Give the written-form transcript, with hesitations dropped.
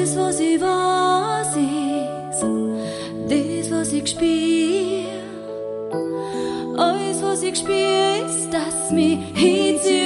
was ich weiß ist, das, was ich spür. Alles, was ich spür, ist, dass mich hinzieht.